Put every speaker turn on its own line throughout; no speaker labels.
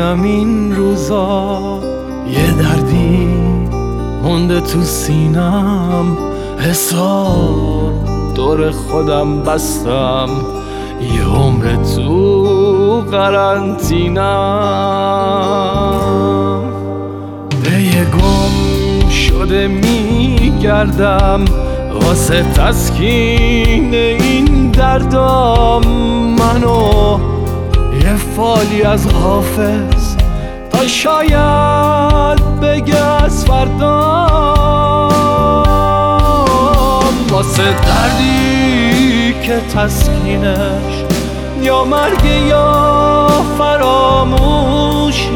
میکنم این روزا، یه دردی مونده تو سینم، حساب دور خودم بستم، یه عمر تو قرنطینم، به یه گم شده میگردم واسه تسکین این دردام، منو یه فالی از حافظ تا شاید بگه از فردام، واسه دردی که تسکینش یا مرگ یا فراموشی،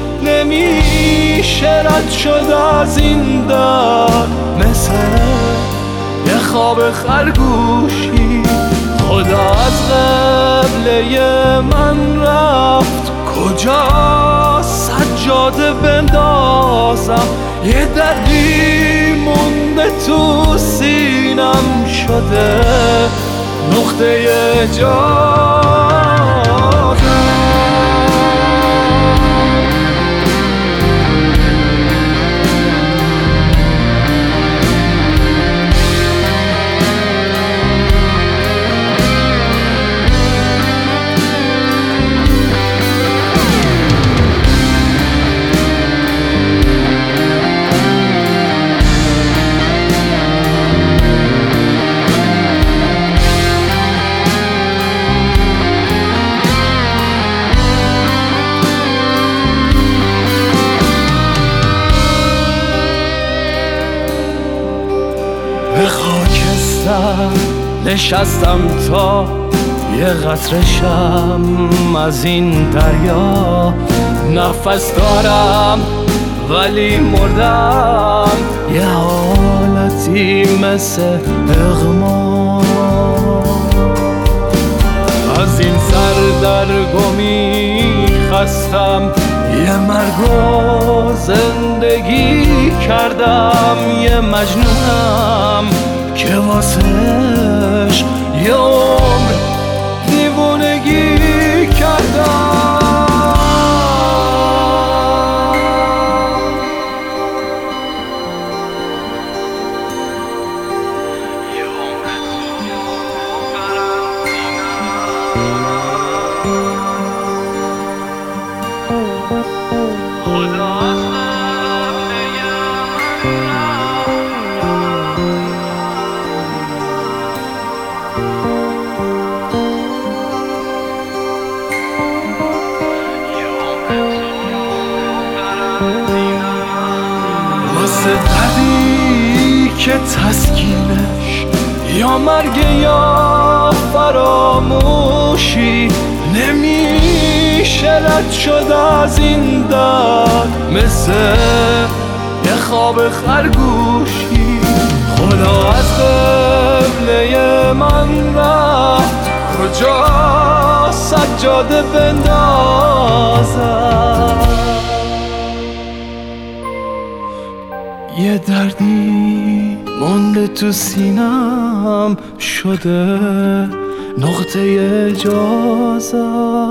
نمیشه رد شد از این درد، مثل یه خواب خرگوشی. خدا از قبله من رفت، کجا سجاده بندازم، یه دردی مونده تو سینم، شده نقطه جاده. به خاکستر نشستم تا یه قطره شم از این دریا، نفس دارم ولی مردم، یه حالتی مثل اغما، از این سردرگمی خستم، یه مرگ و زندگی کردم، یه مجنونم که واسش یه عمر دیوونگی کردم. واسه دردی که تسکینش یا مرگ یا فراموشی، نمیشه رد شد از این درد، مثل یه خواب خرگوشی. خدا از قبله من رفت، کجا سجاده بندازم، یه دردی مونده تو سینم، شده نقطه جازم.